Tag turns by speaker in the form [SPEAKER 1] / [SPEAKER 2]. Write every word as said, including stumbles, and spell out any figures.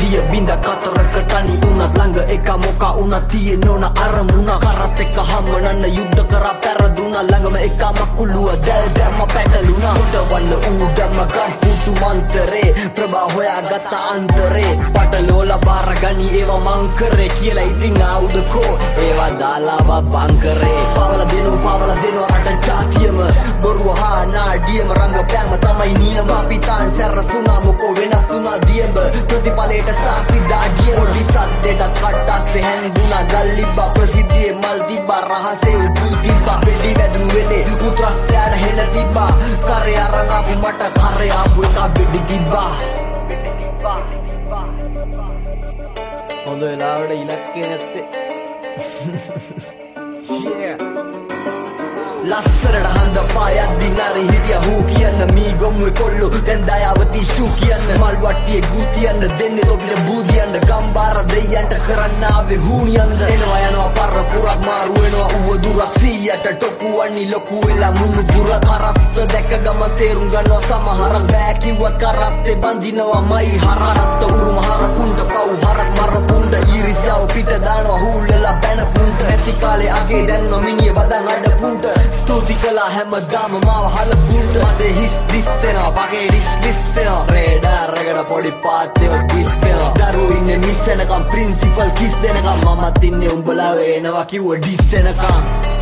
[SPEAKER 1] දිය බිඳ කතරක තනි උනත් ළඟ එක මොක උනත් තියෙන ඕන අරමුණ කරත් එක්ක හම්මනන්න යුද්ධ කරා පැරදුනා ළඟම එක මකුලුව දැල් දැම්ම පැටලුණා හොටවන්න ඌඩම ගම් පුතු මන්තරේ ප්‍රභා හොයාගත්ත අන්තරේ පටලෝල බාරගනි ඒවා මං කරේ කියලා ඉතින් ආවුදකෝ ඒවා දාලාව බංකරේ පවල දෙනු පවල දෙනු රට ජාතියම බොරුව හා නාඩියම රංගපෑම තමයි නියම අපිතාන් සැරසුනා මොකෝ වෙනස් වුණා දියඹ ප්‍රතිඵලයට සාක්ෂි දාඩිය පොඩි සද්දෙට කට්ටස්සේ හැංගුණා ගල්ලිබ්බා ප්‍රසිද්ධියේ මල් තිබ්බා රහසේ උඩු තිබ්බා වෙඩි වැදුණු වෙලේ උත්‍රස්තයාට හෙන තිබ්බා කරේ අරන් ආපු මට කරේ ආපු එක වෙඩි තිබ්බා හොඳ වෙලාවට ඉලක්කේ නැත්තේ yeah ලස්සරට හඳ පායද්දි නරි හිටිය හූ කියන්න මී ගොම්මුවේ කොල්ලෝ දැන් දයාවති ෂූ කියන්න මල් වට්ටියේ ගූ තියන්න දෙන්නේ තොපිට බූදියන්න ගම්බාර දෙයියන්ට කරන්න ආවේ හූනියන්ද එනවා යනවා පර පුරක් මාරු වෙනවා ඌව දුරක් සීයට ටොකු වන්නි ලොකු වෙලා මුණු පුර කරත්ත දැක ගම තේරුම් ගන්නවා සමහරක් බෑ කිව්වත් කරත්තේ බඳිනවා මයි හරහරත්ත උරුම හරකුණ්ඩ පව් හරක් මර පුණ්ඩ ඊරිසියාව පිට දානවා හූල්ලලා බැන පුණ්ඩ ඇති කාලේ අගේ දැන්ම මිනිය බදන් අඩ පුණ්ඩ ස්තුති කළා හැමදාම මාව හලපුන්ට මදේ හිස් දිස්සෙනවා වගේ රිස් ලිස්සෙනවා රේඩාරකට පොඩි පාත්තයෝ දිස්සෙනවා දරුවෝ ඉන්නේ නිස්සෙනකම් ප්‍රින්සිපල් කිස් දෙනකම් මමත් ඉන්නේ උඹලා වෙනවා කිව්ව ඩිස්සෙනකම්